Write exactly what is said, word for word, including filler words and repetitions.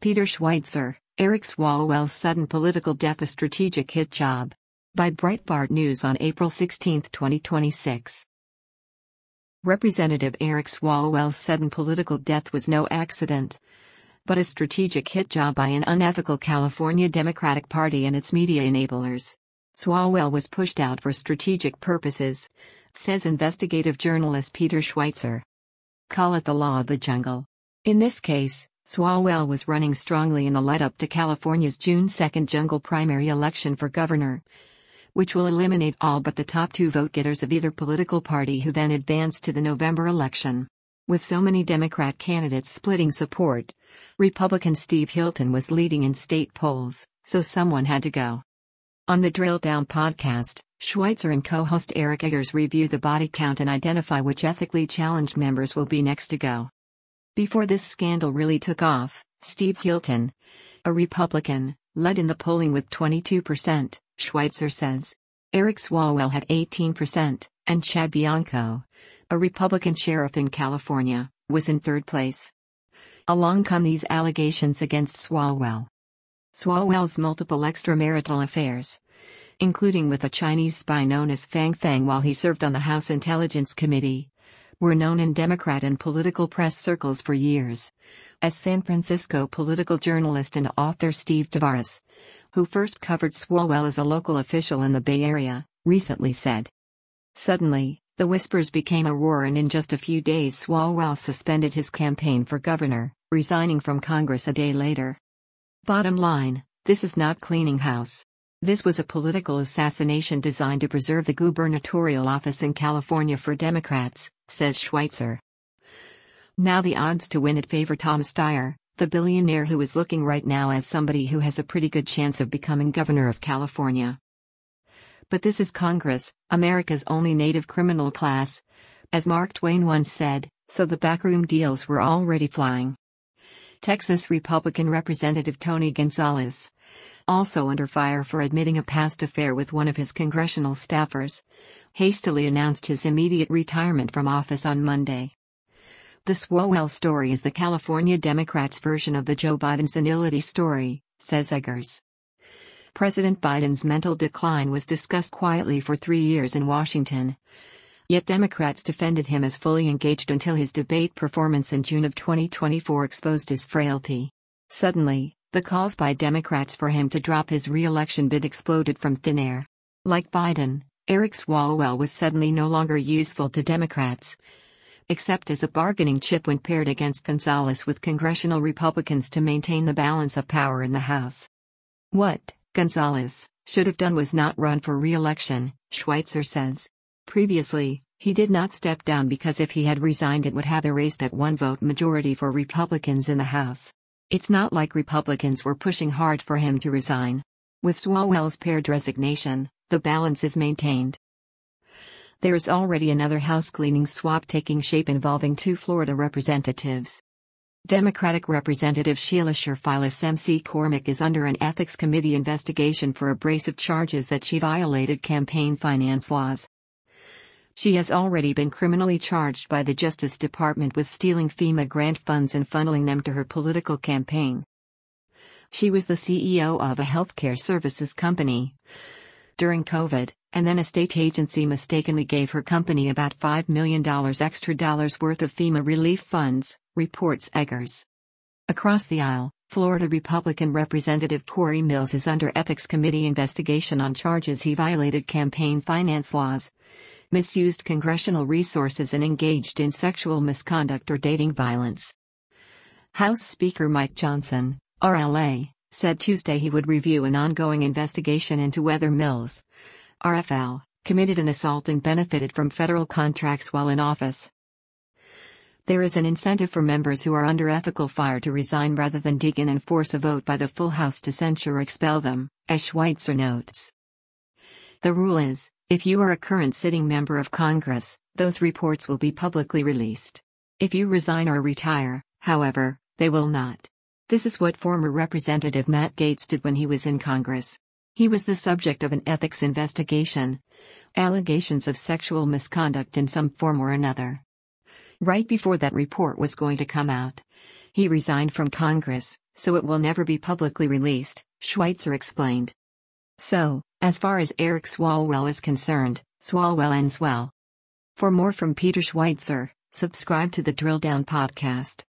Peter Schweitzer, Eric Swalwell's sudden political death a strategic hit job. By Breitbart News on April sixteenth, twenty twenty-six. Representative Eric Swalwell's sudden political death was no accident, but a strategic hit job by an unethical California Democratic Party and its media enablers. Swalwell was pushed out for strategic purposes, says investigative journalist Peter Schweitzer. Call it the law of the jungle. In this case, Swalwell was running strongly in the lead-up to California's June second jungle primary election for governor, which will eliminate all but the top two vote-getters of either political party who then advance to the November election. With so many Democrat candidates splitting support, Republican Steve Hilton was leading in state polls, so someone had to go. On the Drill Down podcast, Schweitzer and co-host Eric Eggers review the body count and identify which ethically challenged members will be next to go. Before this scandal really took off, Steve Hilton, a Republican, led in the polling with twenty-two percent, Schweitzer says. Eric Swalwell had eighteen percent, and Chad Bianco, a Republican sheriff in California, was in third place. Along come these allegations against Swalwell. Swalwell's multiple extramarital affairs, including with a Chinese spy known as Fang Fang while he served on the House Intelligence Committee, were known in Democrat and political press circles for years, as San Francisco political journalist and author Steve Tavares, who first covered Swalwell as a local official in the Bay Area, recently said. Suddenly, the whispers became a roar, and in just a few days Swalwell suspended his campaign for governor, resigning from Congress a day later. Bottom line, this is not cleaning house. This was a political assassination designed to preserve the gubernatorial office in California for Democrats, says Schweitzer. Now the odds to win it favor Tom Steyer, the billionaire who is looking right now as somebody who has a pretty good chance of becoming governor of California. But this is Congress, America's only native criminal class, as Mark Twain once said, so the backroom deals were already flying. Texas Republican Representative Tony Gonzalez, also under fire for admitting a past affair with one of his congressional staffers, hastily announced his immediate retirement from office on Monday. The Swalwell story is the California Democrats' version of the Joe Biden senility story, says Eggers. President Biden's mental decline was discussed quietly for three years in Washington, yet Democrats defended him as fully engaged until his debate performance in June of twenty twenty-four exposed his frailty. Suddenly, the calls by Democrats for him to drop his re-election bid exploded from thin air. Like Biden, Eric Swalwell was suddenly no longer useful to Democrats, except as a bargaining chip when paired against Gonzalez with congressional Republicans to maintain the balance of power in the House. What Gonzalez should have done was not run for re-election, Schweitzer says. Previously, he did not step down because if he had resigned it would have erased that one-vote majority for Republicans in the House. It's not like Republicans were pushing hard for him to resign. With Swalwell's paired resignation, the balance is maintained. There is already another house-cleaning swap taking shape involving two Florida representatives. Democratic Representative Sheila Sherfilis M C Cormick is under an Ethics Committee investigation for abrasive charges that she violated campaign finance laws. She has already been criminally charged by the Justice Department with stealing FEMA grant funds and funneling them to her political campaign. She was the C E O of a healthcare services company during COVID, and then a state agency mistakenly gave her company about five million dollars extra dollars worth of FEMA relief funds, reports Eggers. Across the aisle, Florida Republican Representative Corey Mills is under Ethics Committee investigation on charges he violated campaign finance laws, misused congressional resources, and engaged in sexual misconduct or dating violence. House Speaker Mike Johnson, R L A, said Tuesday he would review an ongoing investigation into whether Mills, R F L, committed an assault and benefited from federal contracts while in office. There is an incentive for members who are under ethical fire to resign rather than dig in and force a vote by the full House to censure or expel them, as Schweitzer notes. The rule is, if you are a current sitting member of Congress, those reports will be publicly released. If you resign or retire, however, they will not. This is what former Representative Matt Gaetz did when he was in Congress. He was the subject of an ethics investigation, allegations of sexual misconduct in some form or another. Right before that report was going to come out, He resigned from Congress, so it will never be publicly released, Schweitzer explained. So, as far as Eric Swalwell is concerned, Swalwell ends well. For more from Peter Schweitzer, subscribe to the Drill Down podcast.